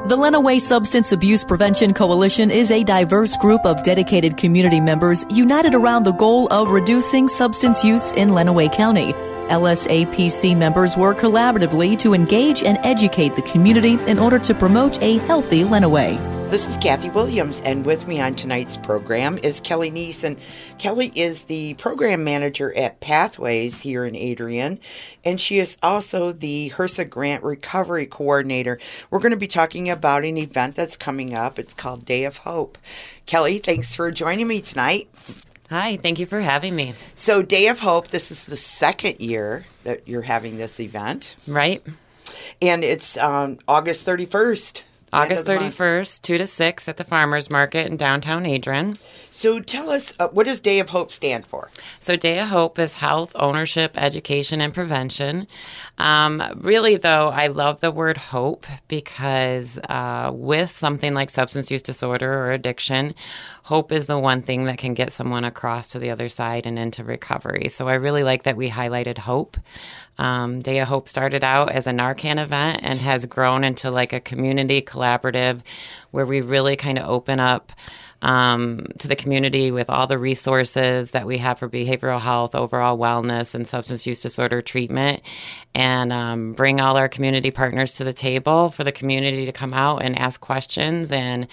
The Lenawee Substance Abuse Prevention Coalition is a diverse group of dedicated community members united around the goal of reducing substance use in Lenawee County. LSAPC members work collaboratively to engage and educate the community in order to promote a healthy Lenawee. This is Kathy Williams, and with me on tonight's program is Kelly Neese. And Kelly is the program manager at Pathways here in Adrian, and she is also the HRSA Grant Recovery Coordinator. We're going to be talking about an event that's coming up. It's called Day of Hope. Kelly, thanks for joining me tonight. Hi, thank you for having me. So Day of Hope, this is the second year that you're having this event. Right. And it's August 31st. August 31st, 2 to 6 at the Farmers Market in downtown Adrian. So tell us, what does Day of Hope stand for? So Day of Hope is health, ownership, education, and prevention. Really, though, I love the word hope because with something like substance use disorder or addiction, hope is the one thing that can get someone across to the other side and into recovery. So I really like that we highlighted hope. Day of Hope started out as a Narcan event and has grown into like a community collaborative where we really kind of open up to the community with all the resources that we have for behavioral health, overall wellness, and substance use disorder treatment, and bring all our community partners to the table for the community to come out and ask questions and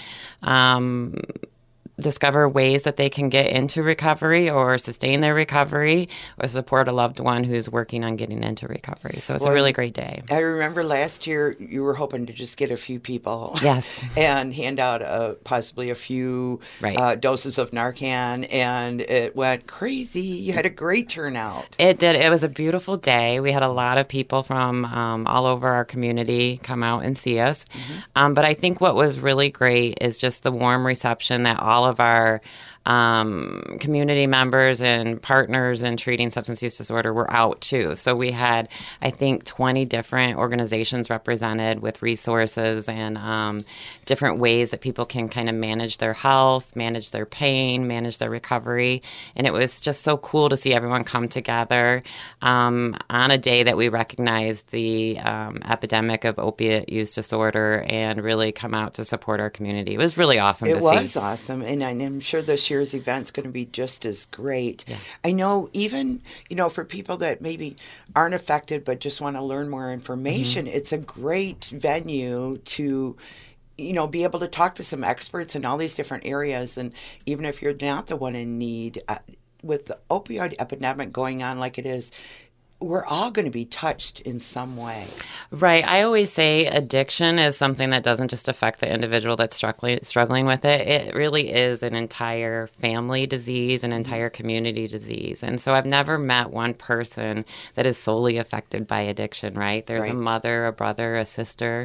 discover ways that they can get into recovery or sustain their recovery or support a loved one who's working on getting into recovery. So it's a really great day. I remember last year you were hoping to just get a few people. Yes. And hand out possibly a few doses of Narcan, and it went crazy. You had a great turnout. It did. It was a beautiful day. We had a lot of people from all over our community come out and see us. Mm-hmm. But I think what was really great is just the warm reception that all of our community members and partners in treating substance use disorder were out too. So we had, I think, 20 different organizations represented with resources and different ways that people can kind of manage their health, manage their pain, manage their recovery. And it was just so cool to see everyone come together on a day that we recognized the epidemic of opiate use disorder and really come out to support our community. It was really awesome to see. It was awesome. And I'm sure this year's event's going to be just as great. Yeah. I know even, for people that maybe aren't affected but just want to learn more information, it's a great venue to be able to talk to some experts in all these different areas. And even if you're not the one in need, with the opioid epidemic going on like it is, we're all going to be touched in some way. Right. I always say addiction is something that doesn't just affect the individual that's struggling with it. It really is an entire family disease, an entire community disease. And so I've never met one person that is solely affected by addiction, right? There's a mother, a brother, a sister,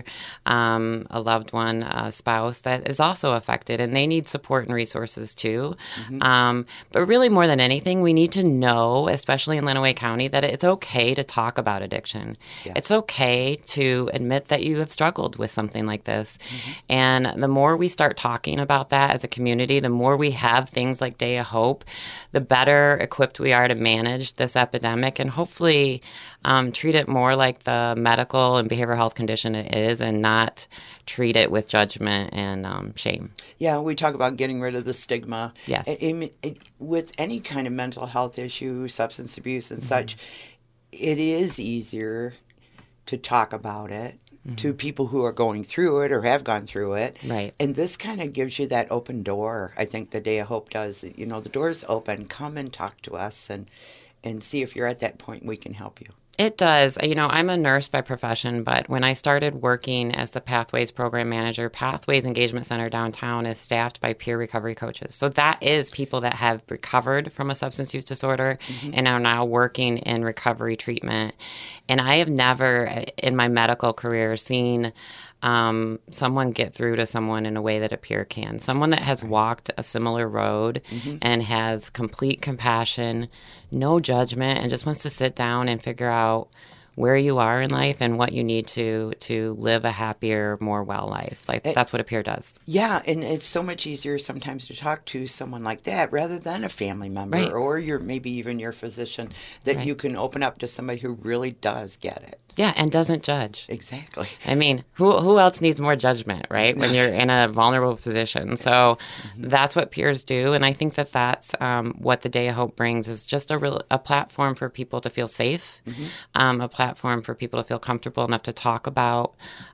a loved one, a spouse that is also affected, and they need support and resources too. Mm-hmm. But really more than anything, we need to know, especially in Lenawee County, that it's okay to talk about addiction. Yes. It's okay to admit that you have struggled with something like this. Mm-hmm. And the more we start talking about that as a community, the more we have things like Day of Hope, the better equipped we are to manage this epidemic and hopefully treat it more like the medical and behavioral health condition it is and not treat it with judgment and shame. Yeah, we talk about getting rid of the stigma. Yes. With any kind of mental health issue, substance abuse and such, it is easier to talk about it to people who are going through it or have gone through it. Right. And this kind of gives you that open door. I think the Day of Hope does. The door's open. Come and talk to us and see if you're at that point we can help you. It does. I'm a nurse by profession, but when I started working as the Pathways program manager, Pathways Engagement Center downtown is staffed by peer recovery coaches. So that is people that have recovered from a substance use disorder and are now working in recovery treatment. And I have never in my medical career seen someone get through to someone in a way that a peer can. Someone that has walked a similar road and has complete compassion, no judgment, and just wants to sit down and figure out where you are in life and what you need to live a happier, more well life. Like that's what a peer does. Yeah, and it's so much easier sometimes to talk to someone like that rather than a family member or maybe even your physician, that you can open up to somebody who really does get it. Yeah, and doesn't judge. Exactly. I mean, who else needs more judgment, right, when you're in a vulnerable position? So that's what peers do, and I think that that's what the Day of Hope brings, is just a platform for people to feel safe, a platform for people to feel comfortable enough to talk about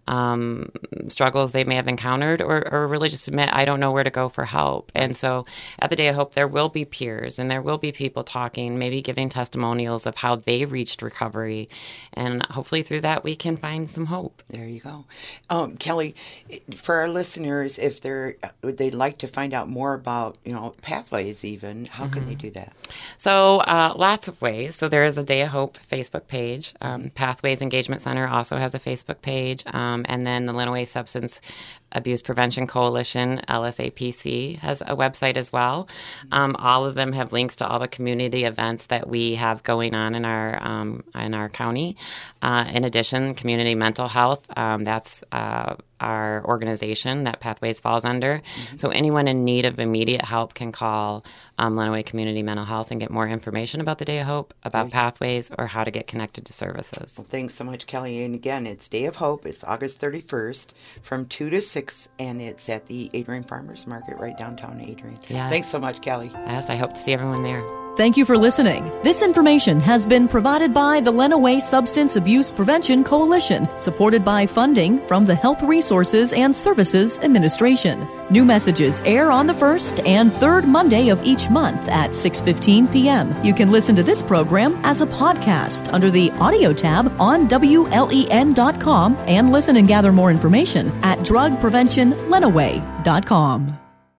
struggles they may have encountered, or really just admit, I don't know where to go for help. And so at the Day of Hope, there will be peers, and there will be people talking, maybe giving testimonials of how they reached recovery, and hopefully through that we can find some hope. There you go. Kelly, for our listeners, if they'd like to find out more about, Pathways even, how can they do that? So lots of ways. So there is a Day of Hope Facebook page. Pathways Engagement Center also has a Facebook page. And then the Lenawee Substance Abuse Prevention Coalition, LSAPC, has a website as well. All of them have links to all the community events that we have going on in our county. In addition, Community Mental Health, that's our organization that Pathways falls under. So anyone in need of immediate help can call Lenawee Community Mental Health and get more information about the Day of Hope, about Pathways, or how to get connected to services. Well, thanks so much, Kelly. And again, it's Day of Hope. It's August 31st from 2 to 6, and it's at the Adrian Farmers Market right downtown Adrian. Yes. Thanks so much, Kelly. Yes, I hope to see everyone there. Thank you for listening. This information has been provided by the Lenawee Substance Abuse Prevention Coalition, supported by funding from the Health Resources and Services Administration. New messages air on the first and third Monday of each month at 6:15 p.m. You can listen to this program as a podcast under the audio tab on WLEN.com and listen and gather more information at drugpreventionlenawee.com.